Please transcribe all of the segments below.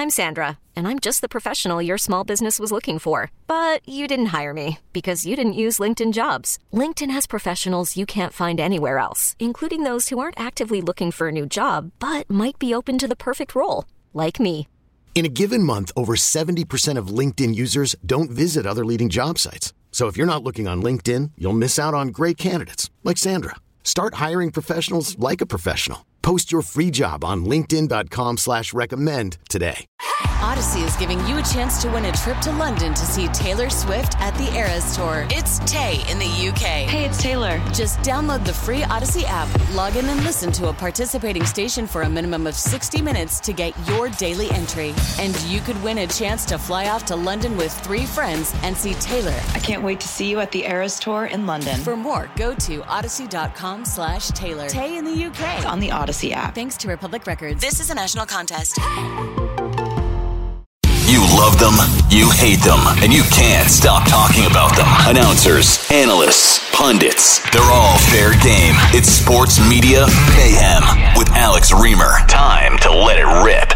I'm Sandra, and I'm just the professional your small business was looking for. But you didn't hire me because you didn't use LinkedIn Jobs. LinkedIn has professionals you can't find anywhere else, including those who aren't actively looking for a new job, but might be open to the perfect role, like me. In a given month, over 70% of LinkedIn users don't visit other leading job sites. So if you're not looking on LinkedIn, you'll miss out on great candidates like Sandra. Start hiring professionals like a professional. Post your free job on linkedin.com/recommend today. Odyssey is giving you a chance to win a trip to London to see Taylor Swift at the Eras Tour. It's Tay in the UK. Hey, it's Taylor. Just download the free Odyssey app, log in and listen to a participating station for a minimum of 60 minutes to get your daily entry. And you could win a chance to fly off to London with 3 friends and see Taylor. I can't wait to see you at the Eras Tour in London. For more, go to odyssey.com/Taylor. Tay in the UK. It's on the Odyssey app. Thanks to Republic Records. This is a national contest. You love them, you hate them, and you can't stop talking about them. Announcers, analysts, pundits, they're all fair game. It's Sports Media Mayhem with Alex Reamer. Time to let it rip.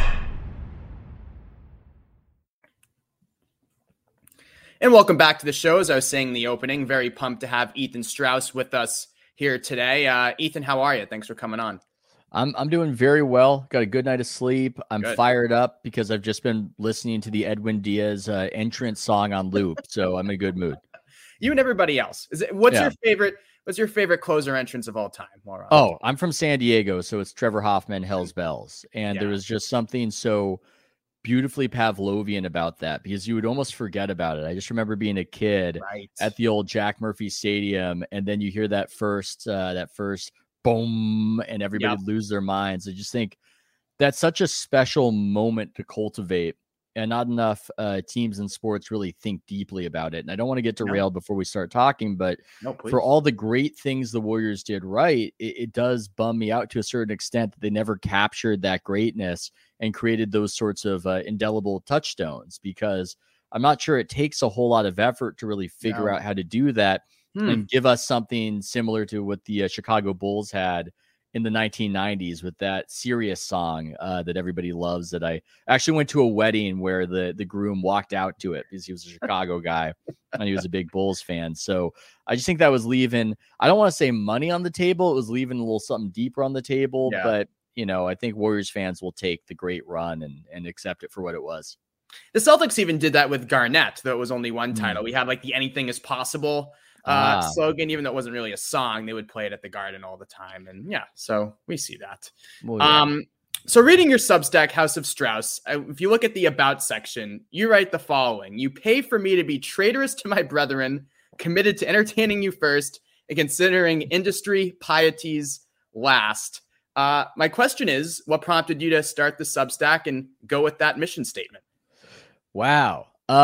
And welcome back to the show. As I was saying in the opening, very pumped to have Ethan Strauss with us here today. Ethan, how are you? Thanks for coming on. I'm doing very well. Got a good night of sleep. I'm Good. fired up because I've just been listening to the Edwin Diaz entrance song on loop, so I'm in a good mood. You and everybody else. What's your favorite closer entrance of all time? Oh, I'm from San Diego, so it's Trevor Hoffman, Hell's Bells, and there was just something so beautifully Pavlovian about that because you would almost forget about it. I just remember being a kid at the old Jack Murphy Stadium, and then you hear that first boom, and everybody lose their minds. I just think that's such a special moment to cultivate, and not enough teams in sports really think deeply about it. And I don't want to get derailed before we start talking, but for all the great things the Warriors did right, it does bum me out to a certain extent that they never captured that greatness and created those sorts of indelible touchstones, because I'm not sure it takes a whole lot of effort to really figure out how to do that and give us something similar to what the Chicago Bulls had in the 1990s with that serious song that everybody loves, that I actually went to a wedding where the groom walked out to it because he was a Chicago guy and he was a big Bulls fan. So I just think that was leaving, I don't want to say money on the table. It was leaving a little something deeper on the table, but I think Warriors fans will take the great run and accept it for what it was. The Celtics even did that with Garnett, though it was only one title. We had like the anything is possible slogan, even though it wasn't really a song. They would play it at the Garden all the time. And so we see that. So reading your Substack, House of Strauss, if you look at the About section, you write the following: "You pay for me to be traitorous to my brethren, committed to entertaining you first, and considering industry pieties last." My question is, what prompted you to start the Substack and go with that mission statement? Wow.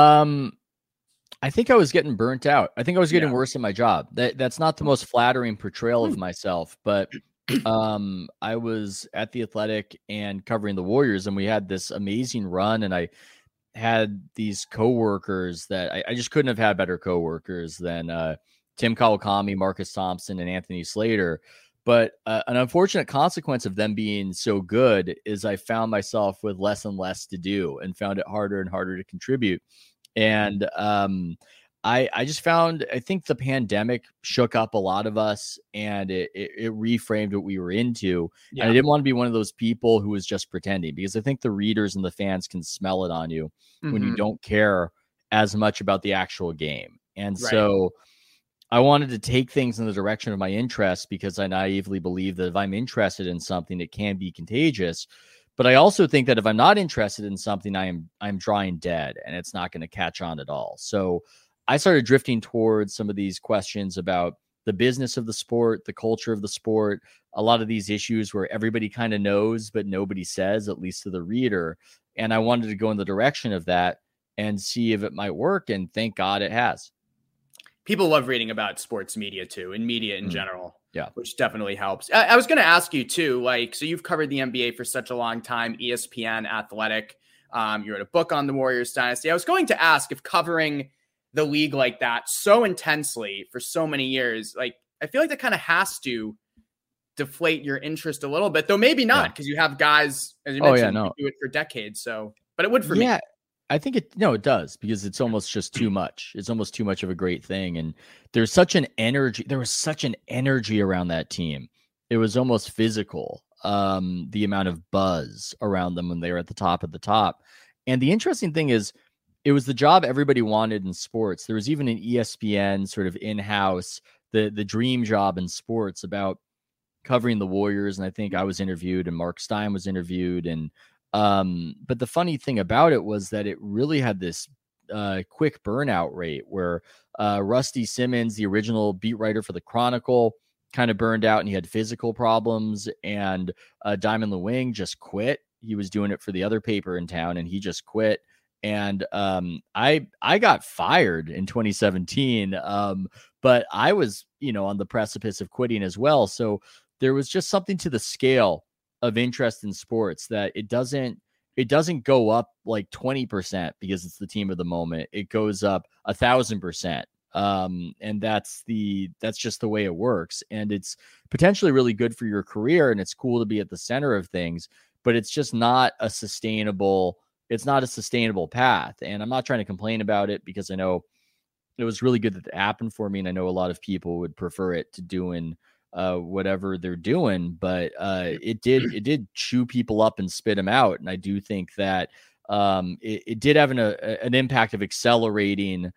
I think I was getting burnt out. I think I was getting worse at my job. That's not the most flattering portrayal of myself, but I was at the Athletic and covering the Warriors, and we had this amazing run, and I had these coworkers that I just couldn't have had better coworkers than Tim Kawakami, Marcus Thompson, and Anthony Slater. But an unfortunate consequence of them being so good is I found myself with less and less to do and found it harder and harder to contribute. And I just found, I think the pandemic shook up a lot of us, and it reframed what we were into. And I didn't want to be one of those people who was just pretending, because I think the readers and the fans can smell it on you when you don't care as much about the actual game. And so I wanted to take things in the direction of my interest, because I naively believe that if I'm interested in something, it can be contagious. But I also think that if I'm not interested in something, I'm drawing dead, and it's not going to catch on at all. So I started drifting towards some of these questions about the business of the sport, the culture of the sport, a lot of these issues where everybody kind of knows, but nobody says, at least to the reader. And I wanted to go in the direction of that and see if it might work. And thank God it has. People love reading about sports media too, and media in general. Yeah, which definitely helps. I was going to ask you too, so you've covered the NBA for such a long time, ESPN, Athletic. You wrote a book on the Warriors dynasty. I was going to ask if covering the league like that so intensely for so many years, I feel like that kind of has to deflate your interest a little bit, though maybe not, because you have guys, as you mentioned, who do it for decades. So but it would for me. I think it does, because it's almost just too much. It's almost too much of a great thing. And there's such an energy. There was such an energy around that team. It was almost physical. The amount of buzz around them when they were at the top of the top. And the interesting thing is, it was the job everybody wanted in sports. There was even an ESPN sort of in-house, the dream job in sports about covering the Warriors. And I think I was interviewed and Mark Stein was interviewed. And but the funny thing about it was that it really had this quick burnout rate where Rusty Simmons, the original beat writer for the Chronicle, kind of burned out and he had physical problems, and Diamond Lewing just quit. He was doing it for the other paper in town and he just quit. And I got fired in 2017, but I was, on the precipice of quitting as well. So there was just something to the scale of interest in sports that it doesn't go up like 20% because it's the team of the moment. It goes up 1,000%. And that's just the way it works. And it's potentially really good for your career, and it's cool to be at the center of things, but it's just not a sustainable path. And I'm not trying to complain about it, because I know it was really good that it happened for me. And I know a lot of people would prefer it to doing whatever they're doing, but it did chew people up and spit them out. And I do think that it did have an impact of accelerating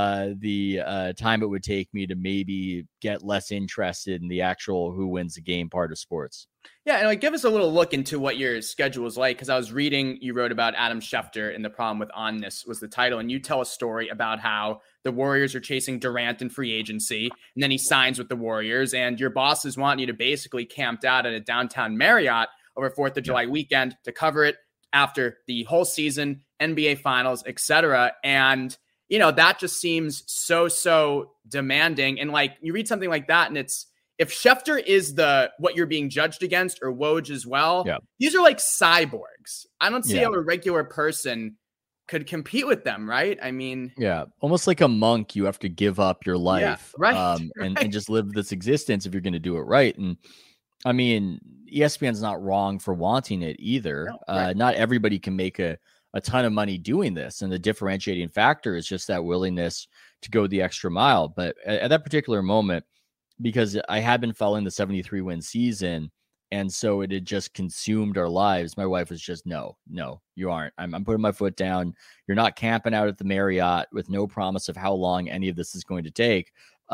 the time it would take me to maybe get less interested in the actual who wins the game part of sports. Yeah, and give us a little look into what your schedule is like, because I was reading, you wrote about Adam Schefter, and the problem with Onness was the title, and you tell a story about how the Warriors are chasing Durant in free agency, and then he signs with the Warriors, and your bosses want you to basically camped out at a downtown Marriott over 4th of July weekend to cover it after the whole season, NBA Finals, etc. And that just seems so demanding. And you read something like that, and it's, if Schefter is what you're being judged against, or Woj as well, these are like cyborgs. I don't see how a regular person could compete with them, right? I mean, almost like a monk, you have to give up your life, and just live this existence if you're going to do it right. And I mean, ESPN's not wrong for wanting it either. Not everybody can make a ton of money doing this, and the differentiating factor is just that willingness to go the extra mile. But at that particular moment, because I had been following the 73 win season, and so it had just consumed our lives, my wife was just, no, you aren't. I'm putting my foot down. You're not camping out at the Marriott with no promise of how long any of this is going to take.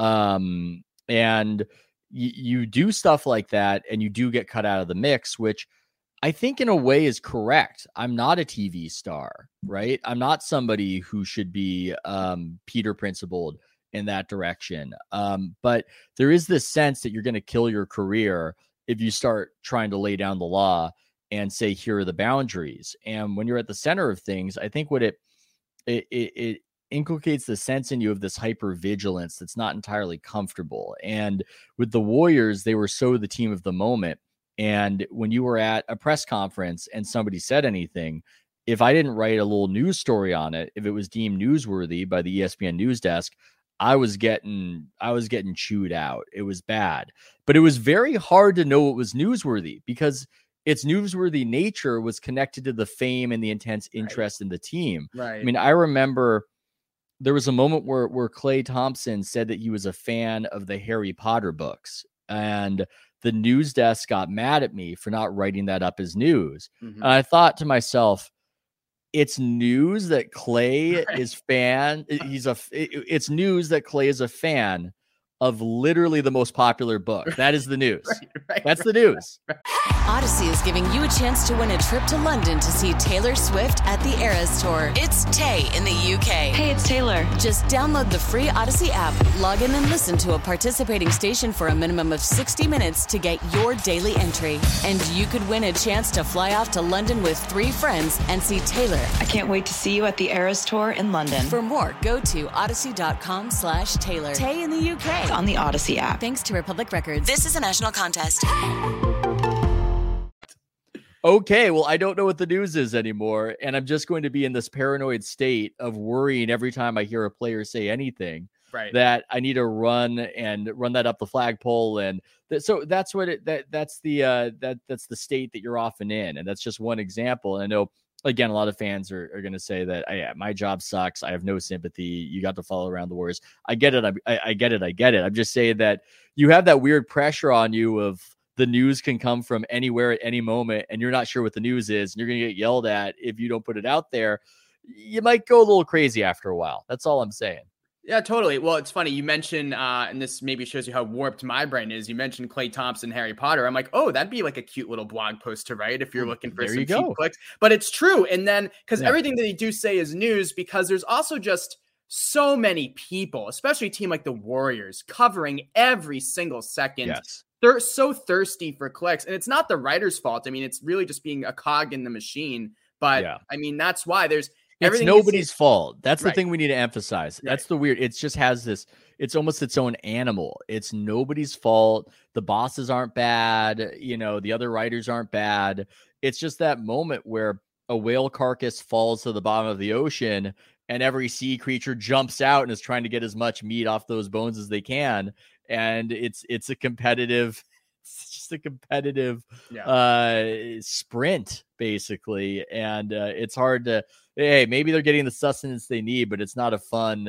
And you do stuff like that, and you do get cut out of the mix, which I think in a way is correct. I'm not a TV star, right? I'm not somebody who should be Peter Principled in that direction. But there is this sense that you're going to kill your career if you start trying to lay down the law and say, here are the boundaries. And when you're at the center of things, I think what it inculcates the sense in you of this hyper vigilance that's not entirely comfortable. And with the Warriors, they were so the team of the moment. And when you were at a press conference and somebody said anything, if I didn't write a little news story on it, if it was deemed newsworthy by the ESPN news desk, I was getting chewed out. It was bad, but it was very hard to know what was newsworthy, because its newsworthy nature was connected to the fame and the intense interest in the team. Right. I mean, I remember there was a moment where Klay Thompson said that he was a fan of the Harry Potter books, and the news desk got mad at me for not writing that up as news. Mm-hmm. And I thought to myself, it's news that Klay is fan. It's news that Klay is a fan of literally the most popular book. That is the news. That's the news. Odyssey is giving you a chance to win a trip to London to see Taylor Swift at the Eras Tour. It's Tay in the UK. Hey, it's Taylor. Just download the free Odyssey app, log in and listen to a participating station for a minimum of 60 minutes to get your daily entry. And you could win a chance to fly off to London with 3 friends and see Taylor. I can't wait to see you at the Eras Tour in London. For more, go to odyssey.com/Taylor. Tay in the UK. It's on the Odyssey app. Thanks to Republic Records. This is a national contest. Okay, well, I don't know what the news is anymore, and I'm just going to be in this paranoid state of worrying every time I hear a player say anything that I need to run that up the flagpole, and so that's what that's the state that you're often in, and that's just one example. And I know again, a lot of fans are going to say that my job sucks. I have no sympathy. You got to follow around the Warriors. I get it. I get it. I'm just saying that you have that weird pressure on you of the news can come from anywhere at any moment, and you're not sure what the news is, and you're going to get yelled at if you don't put it out there. You might go a little crazy after a while. That's all I'm saying. Yeah, totally. Well, it's funny. You mentioned, and this maybe shows you how warped my brain is. You mentioned Klay Thompson, Harry Potter. I'm like, oh, that'd be like a cute little blog post to write if you're looking for some cheap clicks. But it's true. And then, because everything that they do say is news, because there's also just so many people, especially a team like the Warriors, covering every single second. Yes. They're so thirsty for clicks. And it's not the writer's fault. I mean, it's really just being a cog in the machine. But I mean, that's why it's nobody's fault. That's the thing we need to emphasize. Right. That's the weird. It just has this, it's almost its own animal. It's nobody's fault. The bosses aren't bad. The other writers aren't bad. It's just that moment where a whale carcass falls to the bottom of the ocean and every sea creature jumps out and is trying to get as much meat off those bones as they can. And it's a competitive, sprint basically. And it's hard to, hey, maybe they're getting the sustenance they need, but it's not a fun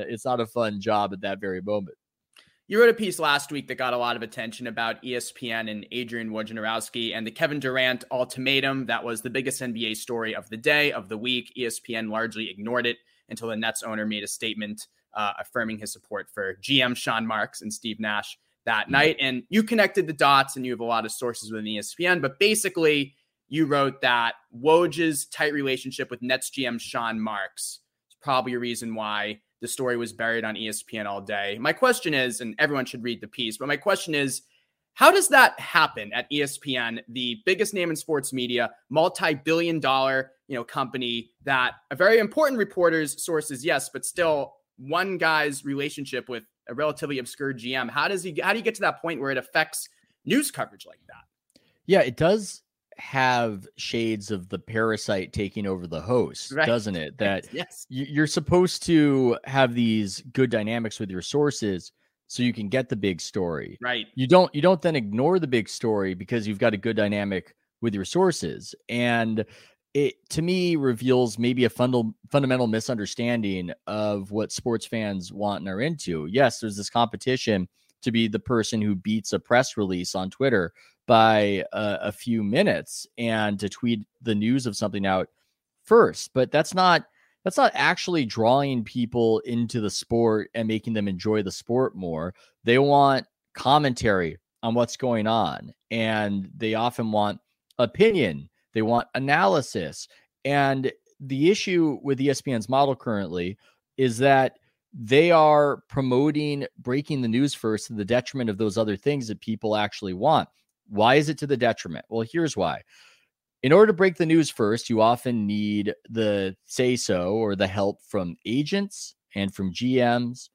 job at that very moment. You wrote a piece last week that got a lot of attention about ESPN and Adrian Wojnarowski and the Kevin Durant ultimatum. That was the biggest NBA story of the day, of the week. ESPN largely ignored it until the Nets owner made a statement affirming his support for GM Sean Marks and Steve Nash that night. And you connected the dots, and you have a lot of sources within ESPN, but basically you wrote that Woj's tight relationship with Nets GM Sean Marks is probably a reason why the story was buried on ESPN all day. My question is, and everyone should read the piece, but my question is, how does that happen at ESPN, the biggest name in sports media, multi-billion-dollar, company, that a very important reporter's sources, yes, but still one guy's relationship with a relatively obscure GM? How do you get to that point where it affects news coverage like that? Yeah, it does have shades of the parasite taking over the host, doesn't it? That yes. You're supposed to have these good dynamics with your sources so you can get the big story. Right. You don't then ignore the big story because you've got a good dynamic with your sources. And it, to me, reveals maybe a fundamental misunderstanding of what sports fans want and are into. Yes, there's this competition to be the person who beats a press release on Twitter by a few minutes and to tweet the news of something out first. But that's not actually drawing people into the sport and making them enjoy the sport more. They want commentary on what's going on, and they often want opinion. They want analysis. And the issue with ESPN's model currently is that they are promoting breaking the news first to the detriment of those other things that people actually want. Why is it to the detriment? Well, here's why. In order to break the news first, you often need the say-so or the help from agents and from GMs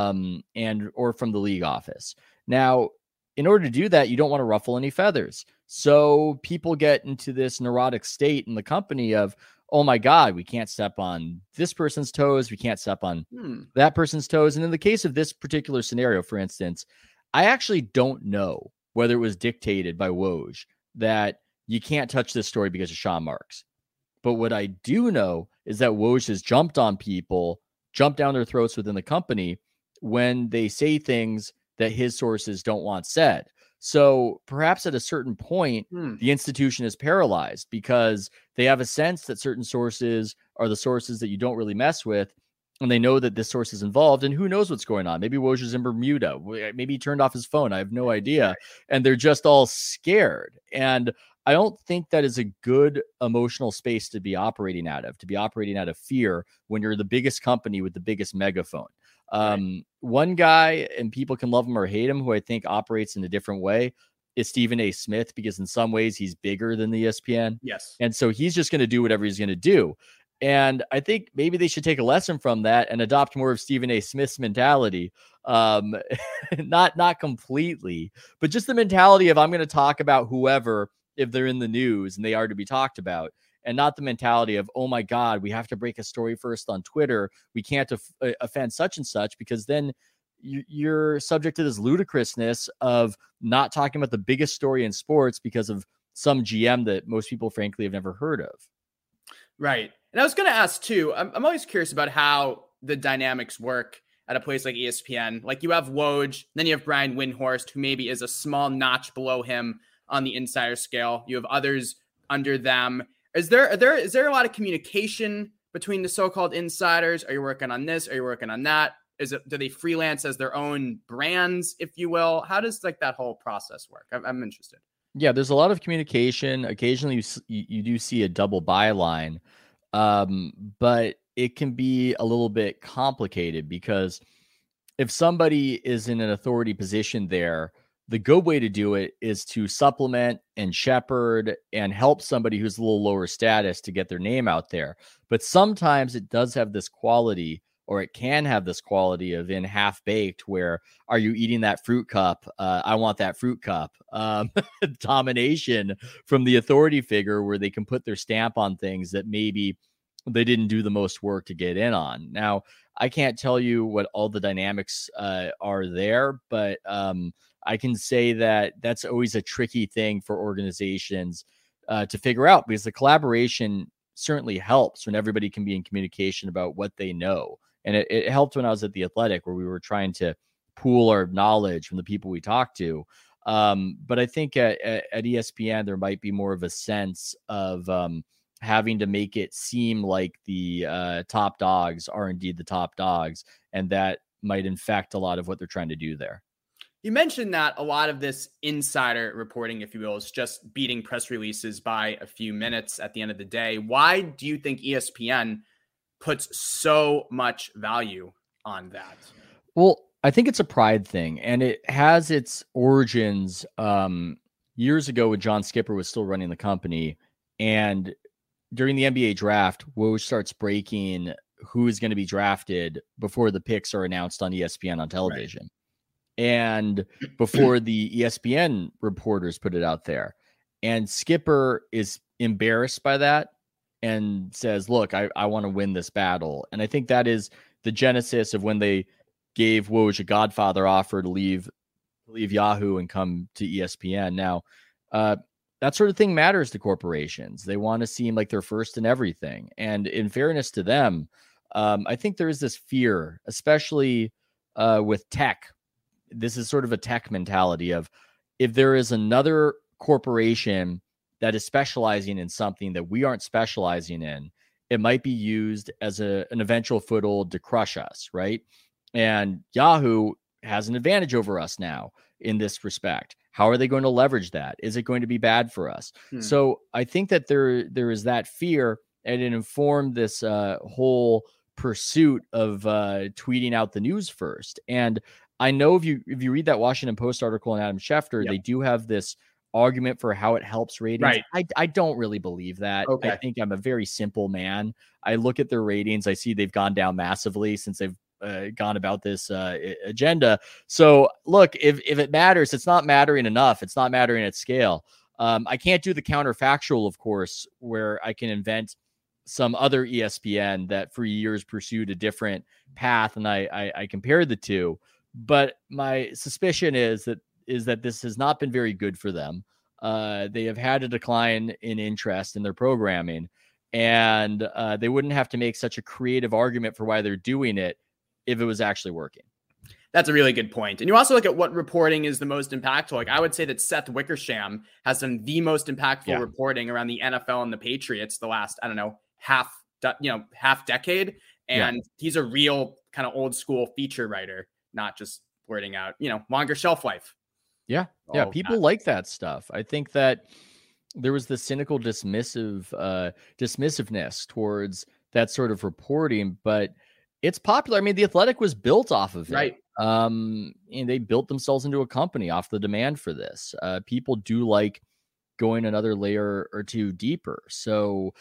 or from the league office. Now, in order to do that, you don't want to ruffle any feathers. So people get into this neurotic state in the company of, oh my God, we can't step on this person's toes. We can't step on that person's toes. And in the case of this particular scenario, for instance, I actually don't know whether it was dictated by Woj that you can't touch this story because of Sean Marks. But what I do know is that Woj has jumped on people, jumped down their throats within the company when they say things that his sources don't want said. So perhaps at a certain point, the institution is paralyzed because they have a sense that certain sources are the sources that you don't really mess with. And they know that this source is involved, and who knows what's going on. Maybe Woj is in Bermuda. Maybe he turned off his phone. I have no idea. And they're just all scared. And I don't think that is a good emotional space to be operating out of fear when you're the biggest company with the biggest megaphone. One guy, and people can love him or hate him, who I think operates in a different way, is Stephen A. Smith, because in some ways he's bigger than the ESPN. Yes. And so he's just going to do whatever he's going to do. And I think maybe they should take a lesson from that and adopt more of Stephen A. Smith's mentality. Not completely, but just the mentality of, I'm going to talk about whoever if they're in the news and they are to be talked about, and not the mentality of, oh my God, we have to break a story first on Twitter. We can't offend such and such, because then you're subject to this ludicrousness of not talking about the biggest story in sports because of some GM that most people, frankly, have never heard of. Right. And I was going to ask too, I'm always curious about how the dynamics work at a place like ESPN. Like you have Woj, then you have Brian Windhorst, who maybe is a small notch below him on the insider scale. You have others under them. Is there a lot of communication between the so-called insiders? Are you working on this? Are you working on that? Do they freelance as their own brands, if you will? How does like that whole process work? I'm interested. Yeah, there's a lot of communication. Occasionally you do see a double byline, but it can be a little bit complicated because if somebody is in an authority position there, the good way to do it is to supplement and shepherd and help somebody who's a little lower status to get their name out there. But sometimes it does have this quality, or it can have this quality of in half-baked where, are you eating that fruit cup? I want that fruit cup. Domination from the authority figure where they can put their stamp on things that maybe they didn't do the most work to get in on. Now, I can't tell you what all the dynamics are there, but I can say that that's always a tricky thing for organizations to figure out, because the collaboration certainly helps when everybody can be in communication about what they know. And it helped when I was at The Athletic, where we were trying to pool our knowledge from the people we talked to. But I think at ESPN, there might be more of a sense of having to make it seem like the top dogs are indeed the top dogs. And that might infect a lot of what they're trying to do there. You mentioned that a lot of this insider reporting, if you will, is just beating press releases by a few minutes at the end of the day. Why do you think ESPN puts so much value on that? Well, I think it's a pride thing, and it has its origins years ago when John Skipper was still running the company. And during the NBA draft, Woj starts breaking who is going to be drafted before the picks are announced on ESPN on television. Right. And before the ESPN reporters put it out there. And Skipper is embarrassed by that and says, look, I want to win this battle. And I think that is the genesis of when they gave Woj a Godfather offer to leave Yahoo and come to ESPN. Now, that sort of thing matters to corporations. They want to seem like they're first in everything. And in fairness to them, I think there is this fear, especially with tech. This is sort of a tech mentality of, if there is another corporation that is specializing in something that we aren't specializing in, it might be used as an eventual foothold to crush us, right? And Yahoo has an advantage over us now in this respect. How are they going to leverage that? Is it going to be bad for us? So I think that there is that fear, and it informed this whole pursuit of tweeting out the news first. And I know if you read that Washington Post article on Adam Schefter, They do have this argument for how it helps ratings. Right. I don't really believe that. Okay. I think I'm a very simple man. I look at their ratings. I see they've gone down massively since they've gone about this agenda. So look, if it matters, it's not mattering enough. It's not mattering at scale. I can't do the counterfactual, of course, where I can invent some other ESPN that for years pursued a different path, and I compared the two. But my suspicion is that this has not been very good for them. They have had a decline in interest in their programming, and they wouldn't have to make such a creative argument for why they're doing it if it was actually working. That's a really good point. And you also look at what reporting is the most impactful. Like, I would say that Seth Wickersham has some the most impactful reporting around the NFL and the Patriots the last, half decade. And he's a real kind of old school feature writer, not just wording out, longer shelf life. Yeah. Yeah. People like that stuff. I think that there was this cynical dismissiveness towards that sort of reporting, but it's popular. I mean, The Athletic was built off of it. Right. And they built themselves into a company off the demand for this. People do like going another layer or two deeper. So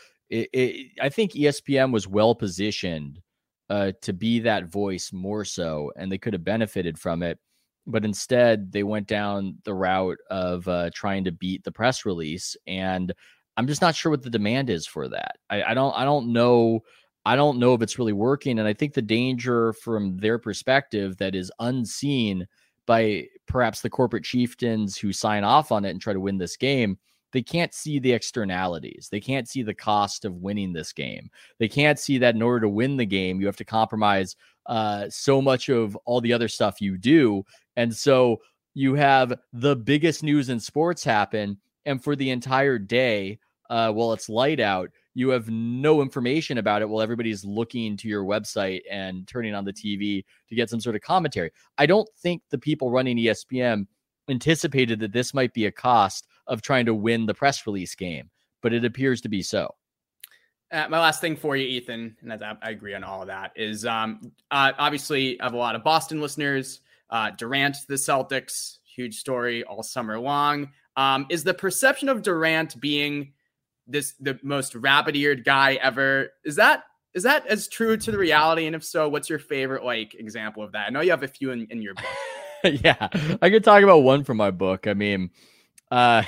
I think ESPN was well positioned to be that voice more so, and they could have benefited from it. But instead, they went down the route of trying to beat the press release. And I'm just not sure what the demand is for that. I don't know. I don't know if it's really working. And I think the danger from their perspective that is unseen by perhaps the corporate chieftains who sign off on it and try to win this game they can't see the externalities. They can't see the cost of winning this game. They can't see that in order to win the game, you have to compromise so much of all the other stuff you do. And so you have the biggest news in sports happen, and for the entire day, while it's light out, you have no information about it while everybody's looking to your website and turning on the TV to get some sort of commentary. I don't think the people running ESPN anticipated that this might be a cost of trying to win the press release game, but it appears to be so. My last thing for you, Ethan, and I agree on all of that, is obviously I have a lot of Boston listeners. Durant, the Celtics, huge story all summer long. Is the perception of Durant being the most rabbit-eared guy ever, is that as true to the reality? And if so, what's your favorite example of that? I know you have a few in your book. Yeah, I could talk about one from my book. I mean, yeah,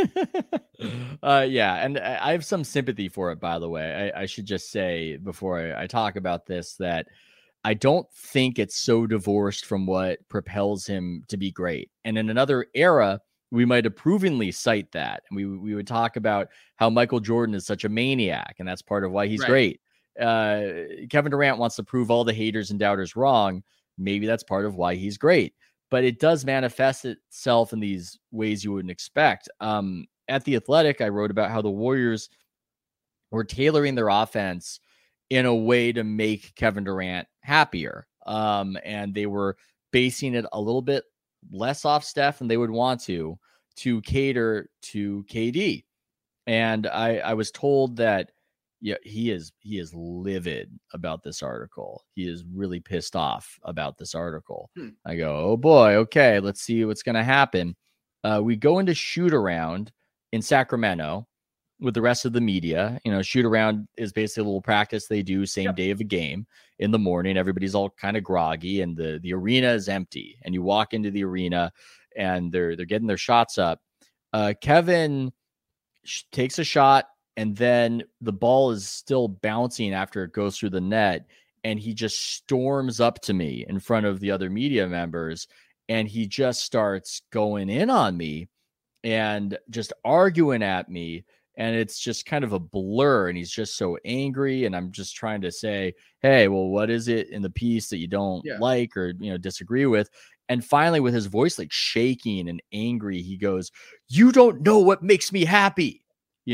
and I have some sympathy for it, by the way. I should just say before I talk about this that I don't think it's so divorced from what propels him to be great. And in another era, we might approvingly cite that. And we would talk about how Michael Jordan is such a maniac, and that's part of why he's great. Kevin Durant wants to prove all the haters and doubters wrong. Maybe that's part of why he's great. But it does manifest itself in these ways you wouldn't expect. At The Athletic, I wrote about how the Warriors were tailoring their offense in a way to make Kevin Durant happier. And they were basing it a little bit less off Steph than they would want to cater to KD. And I was told that he is livid about this article. He is really pissed off about this article. I go, oh boy, okay, let's see what's going to happen. We go into shoot around in Sacramento with the rest of the media. Shoot around is basically a little practice they do same day of a game in the morning. Everybody's all kind of groggy and the arena is empty. And you walk into the arena and they're getting their shots up. Kevin takes a shot, and then the ball is still bouncing after it goes through the net. And he just storms up to me in front of the other media members. And he just starts going in on me and just arguing at me. And it's just kind of a blur. And he's just so angry. And I'm just trying to say, hey, well, what is it in the piece that you don't like or, disagree with? And finally, with his voice shaking and angry, he goes, you don't know what makes me happy,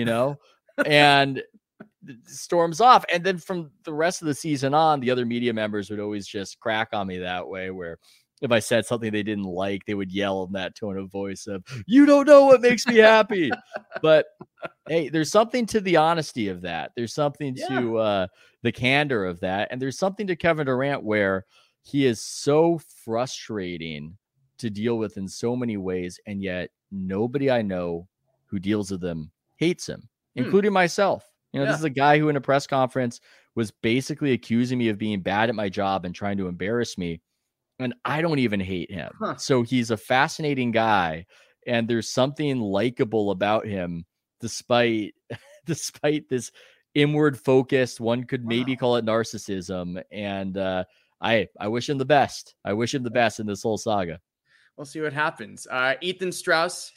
and storms off. And then from the rest of the season on, the other media members would always just crack on me that way, where if I said something they didn't like, they would yell in that tone of voice of, you don't know what makes me happy. But hey, there's something to the honesty of that. There's something to the candor of that. And there's something to Kevin Durant where he is so frustrating to deal with in so many ways. And yet nobody I know who deals with him hates him, including myself. This is a guy who in a press conference was basically accusing me of being bad at my job and trying to embarrass me. And I don't even hate him. So he's a fascinating guy. And there's something likable about him, despite this inward focused, one could maybe call it narcissism. And I wish him the best. I wish him the best in this whole saga. We'll see what happens. Ethan Strauss,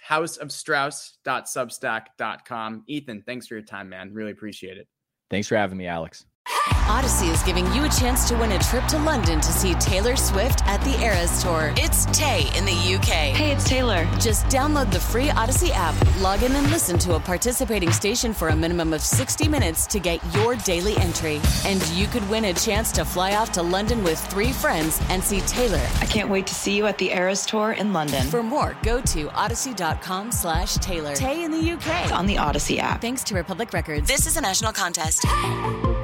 houseofstrauss.substack.com. Ethan, thanks for your time, man. Really appreciate it. Thanks for having me, Alex. Odyssey is giving you a chance to win a trip to London to see Taylor Swift at the Eras Tour. It's Tay in the UK. Hey, it's Taylor. Just download the free Odyssey app, log in and listen to a participating station for a minimum of 60 minutes to get your daily entry. And you could win a chance to fly off to London with 3 friends and see Taylor. I can't wait to see you at the Eras Tour in London. For more, go to odyssey.com/Taylor. Tay in the UK. It's on the Odyssey app. Thanks to Republic Records. This is a national contest.